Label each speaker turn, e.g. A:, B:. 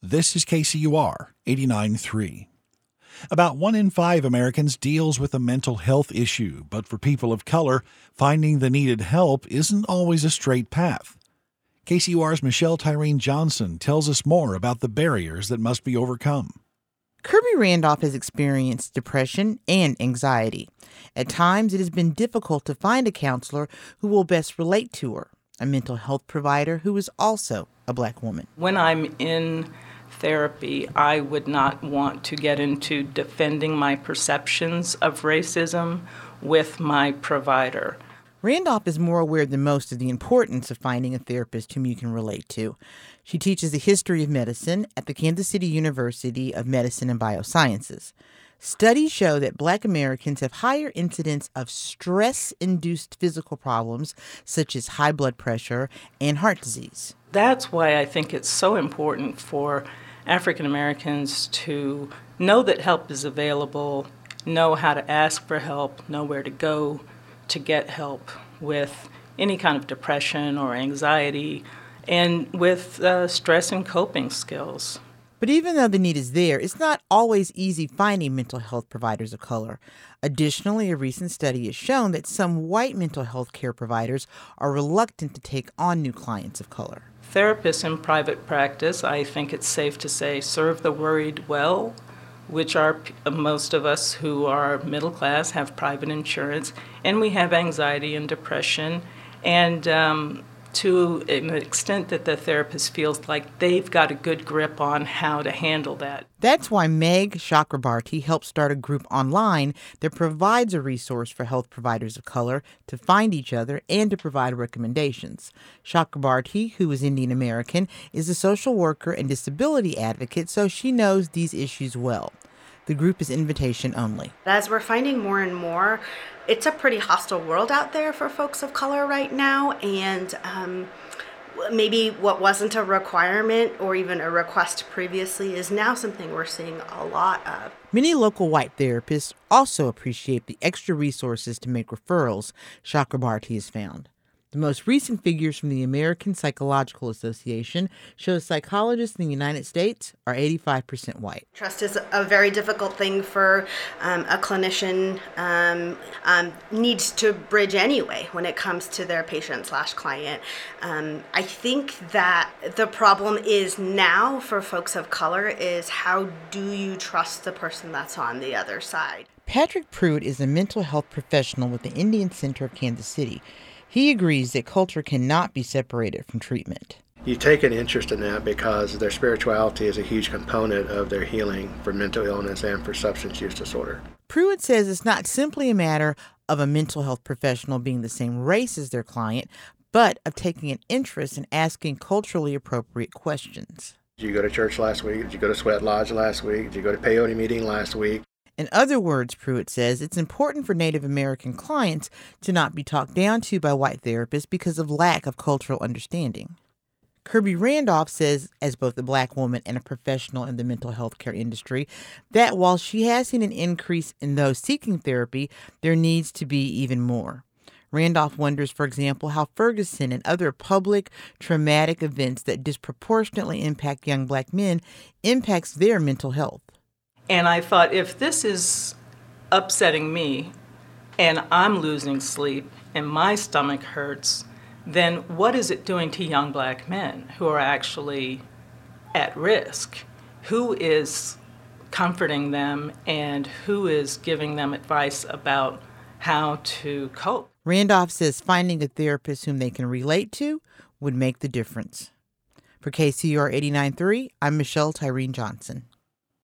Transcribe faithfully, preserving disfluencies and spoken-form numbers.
A: This is K C U R eighty-nine point three. About one in five Americans deals with a mental health issue, but for people of color, finding the needed help isn't always a straight path. K C U R's Michelle Tyreen Johnson tells us more about the barriers that must be overcome.
B: Kirby Randolph has experienced depression and anxiety. At times, it has been difficult to find a counselor who will best relate to her, a mental health provider who is also a Black woman.
C: When I'm in therapy, I would not want to get into defending my perceptions of racism with my provider.
B: Randolph is more aware than most of the importance of finding a therapist whom you can relate to. She teaches the history of medicine at the Kansas City University of Medicine and Biosciences. Studies show that Black Americans have higher incidence of stress-induced physical problems such as high blood pressure and heart disease.
C: That's why I think it's so important for African Americans to know that help is available, know how to ask for help, know where to go to get help with any kind of depression or anxiety, and with uh, stress and coping skills.
B: But even though the need is there, it's not always easy finding mental health providers of color. Additionally, a recent study has shown that some white mental health care providers are reluctant to take on new clients of color.
C: Therapists in private practice, I think it's safe to say, serve the worried well, which are most of us who are middle class, have private insurance, and we have anxiety and depression. And um, to an extent that the therapist feels like they've got a good grip on how to handle that.
B: That's why Meg Chakrabarti helped start a group online that provides a resource for health providers of color to find each other and to provide recommendations. Chakrabarti, who is Indian American, is a social worker and disability advocate, so she knows these issues well. The group is invitation only.
D: As we're finding more and more, it's a pretty hostile world out there for folks of color right now, and um, maybe what wasn't a requirement or even a request previously is now something we're seeing a lot of.
B: Many local white therapists also appreciate the extra resources to make referrals Chakrabarti has found. The most recent figures from the American Psychological Association show psychologists in the United States are eighty-five percent white.
D: Trust is a very difficult thing for um, a clinician um, um, needs to bridge anyway when it comes to their patient slash client. Um, I think that the problem is now for folks of color is how do you trust the person that's on the other side?
B: Patrick Pruitt is a mental health professional with the Indian Center of Kansas City. He agrees that culture cannot be separated from treatment.
E: You take an interest in that because their spirituality is a huge component of their healing for mental illness and for substance use disorder.
B: Pruitt says it's not simply a matter of a mental health professional being the same race as their client, but of taking an interest in asking culturally appropriate questions.
E: Did you go to church last week? Did you go to Sweat Lodge last week? Did you go to peyote meeting last week?
B: In other words, Pruitt says, it's important for Native American clients to not be talked down to by white therapists because of lack of cultural understanding. Kirby Randolph says, as both a Black woman and a professional in the mental health care industry, that while she has seen an increase in those seeking therapy, there needs to be even more. Randolph wonders, for example, how Ferguson and other public traumatic events that disproportionately impact young Black men impacts their mental health.
C: And I thought, if this is upsetting me and I'm losing sleep and my stomach hurts, then what is it doing to young Black men who are actually at risk? Who is comforting them and who is giving them advice about how to cope?
B: Randolph says finding a therapist whom they can relate to would make the difference. For K C U R eighty-nine point three, I'm Michelle Tyreen Johnson.